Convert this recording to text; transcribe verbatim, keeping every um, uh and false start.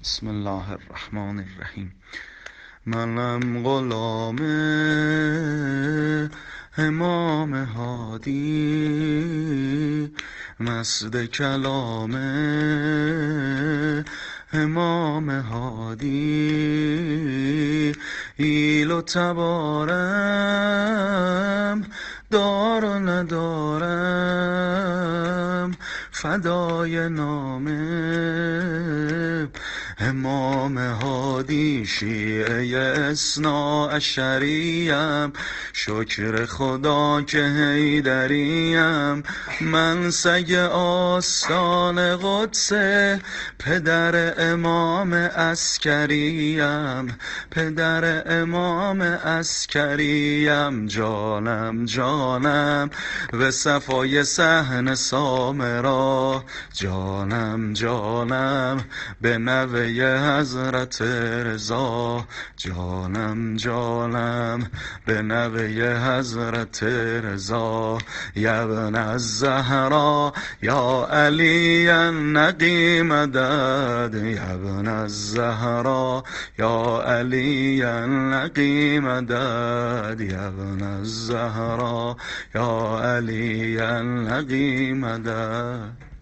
بسم الله الرحمن الرحیم. منم غلام امام هادی، مست کلام امام هادی. ایل و تبارم دار و ندارم، فدای نام امام هادی. شیعه اثنا عشریم، شکر خدا که حیدریم. من سگ آستان قدس، پدر امام عسکریم. پدر امام عسکریم. جانم جانم به صفای صحن سامرا، جانم جانم به نوه حضرت رضا، جانم جانم به نوه حضرت رضا. یا ابن الزهرا یا علی النقی مدد، یا ابن الزهرا یا علی النقی مدد، یا ابن الزهرا یا علی النقی مدد.